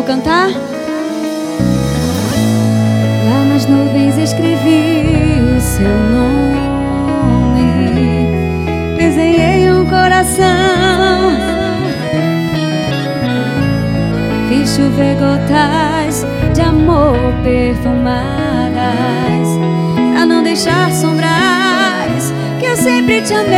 Vamos cantar? Lá nas nuvens escrevi o seu nome, desenhei um coração, fiz chover gotas de amor perfumadas, pra não deixar sombras que eu sempre te amei.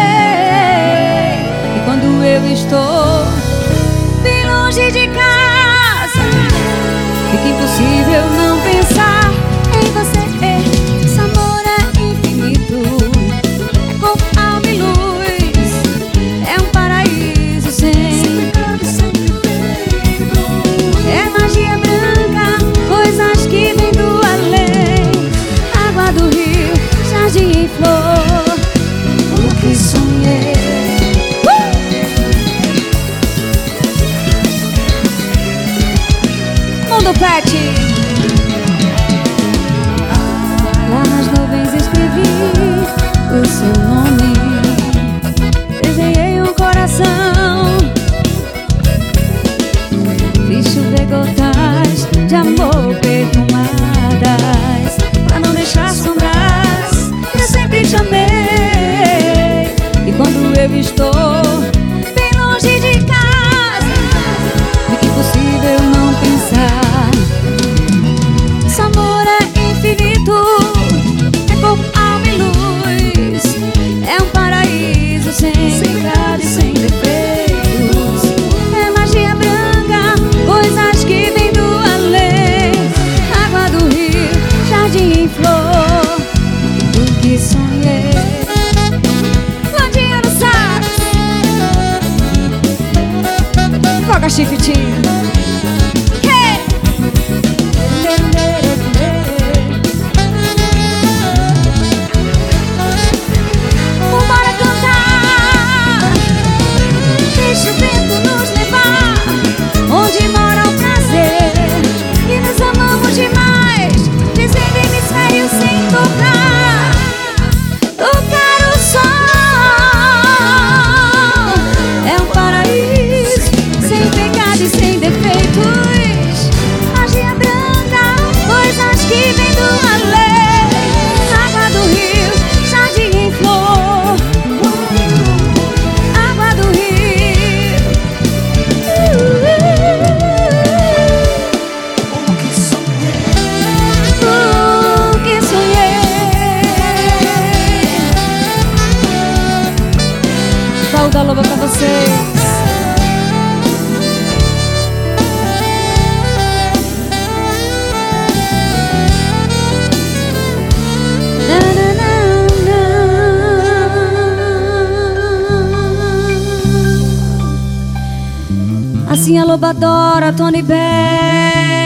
E quando eu estou bem longe de casa, fica impossível não pensar em você. Esse amor é infinito, é corpo, alma e luz, é um paraíso sem pecado, sem defeito. É magia branca, coisas que vêm do além, água do rio, jardim em flor, o que sonhei. Mundo Pet. Lá nas nuvens escrevi o seu nome, desenhei um coração, fiz chover gotas de amor perfumadas, pra não deixar sombras que eu sempre te amei. E quando eu estou bem longe de casa, fica impossível não pensar. Esse amor é infinito, é corpo, alma e luz, é um paraíso sem pecado e sem defeitos. É magia branca, coisas que vêm do além, água do rio, jardim em flor, o que sonhei. Landinha no sax, foca chiquitinho. Da Loba pra vocês. Assim a Loba adora Tony Bell.